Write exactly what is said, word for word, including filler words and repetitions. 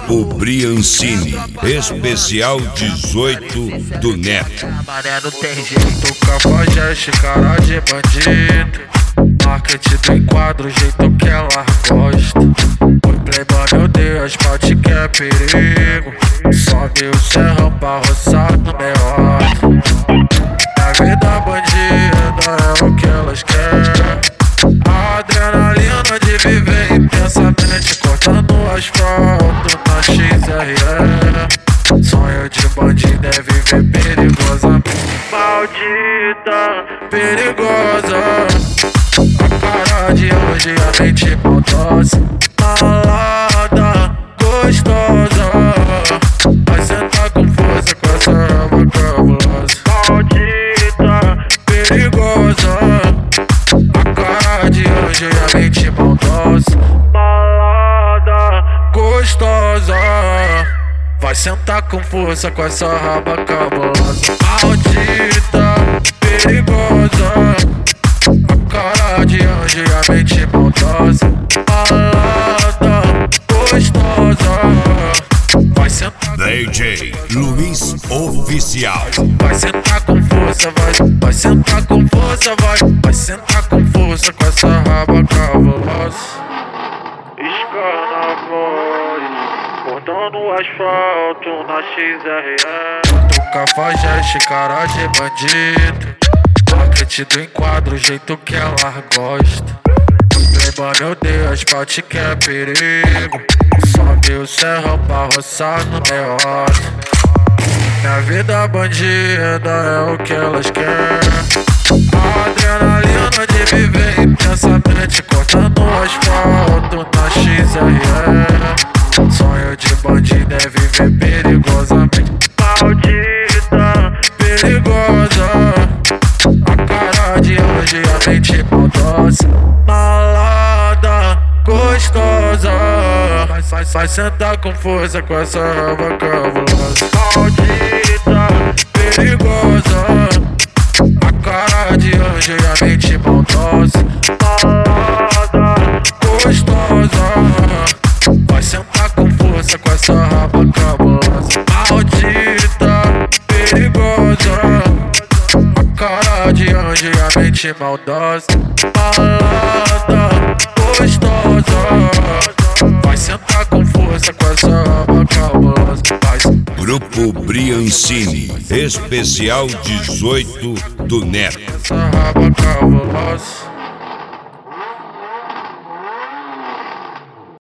Grupo Briancini, especial dezoito do Neto. Mané não tem jeito, cafajeste, cara de bandido. Marketing do enquadro, o jeito que ela gosta. Oi playboy, meu Deus, pode que é perigo. Sobe o serrão pra roçar no meio. A vida bandida é o que elas querem. A adrenalina de viver intensamente, cortando o asfalto na X R E. Sonho de bandido é viver perigosamente. Maldita, perigosa, a cara de hoje a mente maldosa. Malada, gostosa, vai sentar com força com essa raba cabulosa. Maldita, perigosa, a cara de hoje a mente maldosa. Malada, gostosa, vai sentar com força com essa raba cabulosa. Maldita, perigosa, a cara de anjo e a mente maldosa. Malada, gostosa, vai sentar D J Luiz Oficial. Vai sentar com força, vai, vai sentar com força, vai, vai sentar com força com essa raba cabulosa. Escana a voz, cortando o asfalto na X R E. Tu cafajeste, cara de bandido. Marketing do enquadro, o jeito que ela gosta. Playboy, meu Deus, pode que é perigo. Sobe o serrão pra roçar no meio. Minha vida bandida é o que elas querem. A adrenalina de viver intensamente, cortando o asfalto na X R E. Sonho de bandido é viver perigosamente. Maldita, perigosa, a cara de anjo e a mente maldosa. Malada, gostosa, vai, vai, vai sentar com força com essa raba cabulosa. Maldita, perigosa, a cara de anjo e a mente maldosa. Malada, gostosa, vai sentar com força com essa raba cabulosa. Maldita, perigosa, a cara de anjo e a mente maldosa. Malada, gostosa, vai sentar com força com essa raba cabulosa. Grupo Briancini, especial dezoito do Neto. Essa raba cabulosa.